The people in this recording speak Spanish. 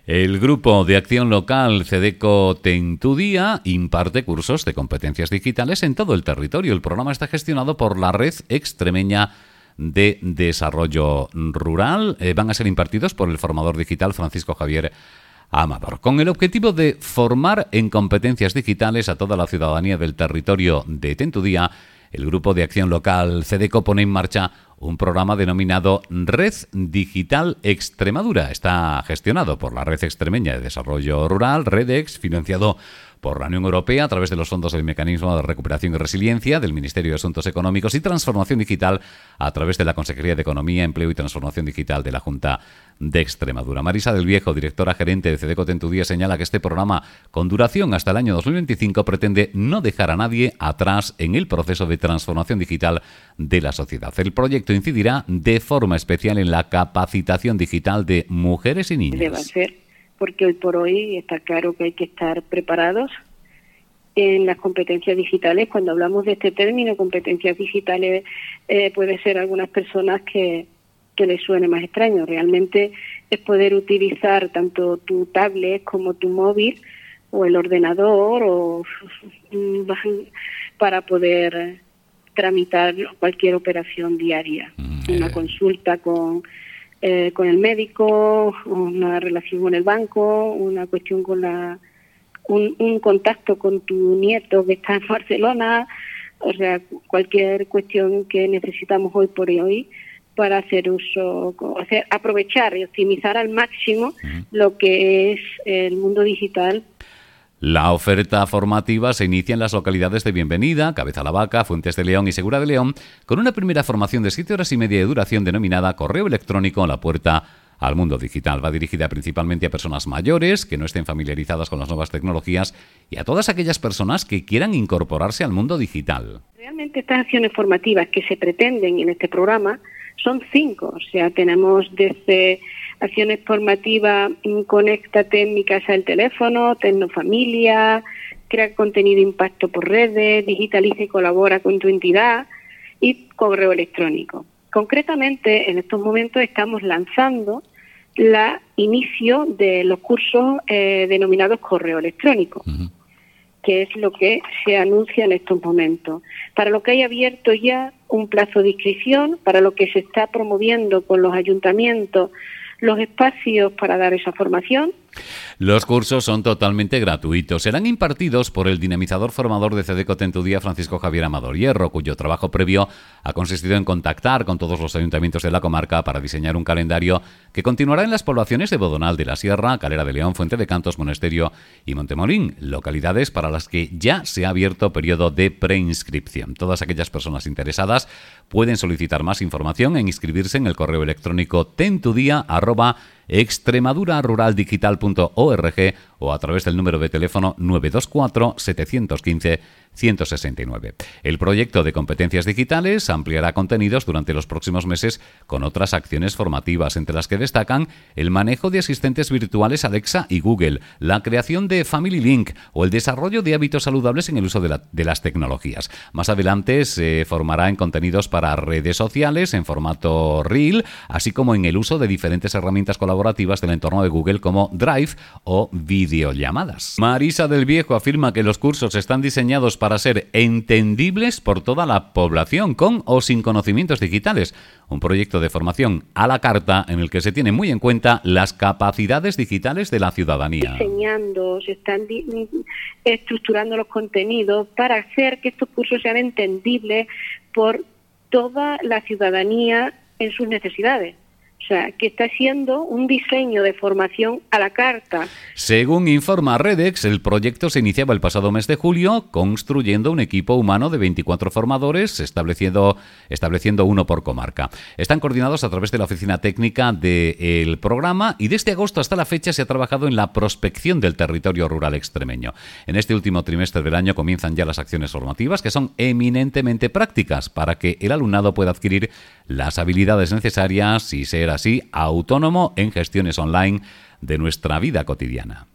El Grupo de Acción Local CEDECO Tentudía imparte cursos de competencias digitales en todo el territorio. El programa está gestionado por la Red Extremeña de Desarrollo Rural. Van a ser impartidos por el formador digital Francisco Javier Amador, con el objetivo de formar en competencias digitales a toda la ciudadanía del territorio de Tentudía. El Grupo de Acción Local CEDECO pone en marcha un programa denominado Red Digital Extremadura. Está gestionado por la Red Extremeña de Desarrollo Rural, REDEX, financiado por la Unión Europea a través de los fondos del Mecanismo de Recuperación y Resiliencia, del Ministerio de Asuntos Económicos y Transformación Digital a través de la Consejería de Economía, Empleo y Transformación Digital de la Junta de Extremadura. Marisa del Viejo, directora gerente de CEDECO Tentudía, señala que este programa, con duración hasta el año 2025, pretende no dejar a nadie atrás en el proceso de transformación digital de la sociedad. El proyecto incidirá de forma especial en la capacitación digital de mujeres y niños. Debe ser, porque hoy por hoy está claro que hay que estar preparados en las competencias digitales. Cuando hablamos de este término, competencias digitales, puede ser algunas personas que les suene más extraño. Realmente es poder utilizar tanto tu tablet como tu móvil o el ordenador o para poder tramitar cualquier operación diaria. Una consulta con el médico, una relación con el banco, una cuestión con un contacto con tu nieto que está en Barcelona, o sea, cualquier cuestión que necesitamos hoy por hoy para hacer uso, aprovechar y optimizar al máximo lo que es el mundo digital. La oferta formativa se inicia en las localidades de Bienvenida, Cabeza la Vaca, Fuentes de León y Segura de León, con una primera formación de 7 horas y media de duración denominada Correo Electrónico a la Puerta al Mundo Digital. Va dirigida principalmente a personas mayores que no estén familiarizadas con las nuevas tecnologías y a todas aquellas personas que quieran incorporarse al mundo digital. Realmente estas acciones formativas que se pretenden en este programa son 5, o sea, tenemos desde acciones formativas, conéctate en mi casa el teléfono, Tecnofamilia, crea contenido impacto por redes, digitaliza y colabora con tu entidad y correo electrónico. Concretamente, en estos momentos estamos lanzando el inicio de los cursos denominados correo electrónico, que es lo que se anuncia en estos momentos. Para lo que hay abierto ya un plazo de inscripción, para lo que se está promoviendo con los ayuntamientos los espacios para dar esa formación. Los cursos son totalmente gratuitos. Serán impartidos por el dinamizador formador de CEDECO Tentudía, Francisco Javier Amador Hierro, cuyo trabajo previo ha consistido en contactar con todos los ayuntamientos de la comarca para diseñar un calendario que continuará en las poblaciones de Bodonal de la Sierra, Calera de León, Fuente de Cantos, Monesterio y Montemolín, localidades para las que ya se ha abierto periodo de preinscripción. Todas aquellas personas interesadas pueden solicitar más información e inscribirse en el correo electrónico tentudía@extremaduraruraldigital.org o a través del número de teléfono 924 715 169. El proyecto de competencias digitales ampliará contenidos durante los próximos meses con otras acciones formativas, entre las que destacan el manejo de asistentes virtuales Alexa y Google, la creación de Family Link o el desarrollo de hábitos saludables en el uso de las tecnologías. Más adelante se formará en contenidos para redes sociales en formato Reel, así como en el uso de diferentes herramientas colaborativas del entorno de Google como Drive o videollamadas. Marisa del Viejo afirma que los cursos están diseñados para ser entendibles por toda la población, con o sin conocimientos digitales. Un proyecto de formación a la carta en el que se tienen muy en cuenta las capacidades digitales de la ciudadanía. Diseñando, se están estructurando los contenidos para hacer que estos cursos sean entendibles por toda la ciudadanía en sus necesidades. O sea, que está siendo un diseño de formación a la carta. Según informa REDEX, el proyecto se iniciaba el pasado mes de julio, construyendo un equipo humano de 24 formadores, estableciendo uno por comarca. Están coordinados a través de la oficina técnica del programa y desde agosto hasta la fecha se ha trabajado en la prospección del territorio rural extremeño. En este último trimestre del año comienzan ya las acciones formativas, que son eminentemente prácticas para que el alumnado pueda adquirir las habilidades necesarias y ser así autónomo en gestiones online de nuestra vida cotidiana.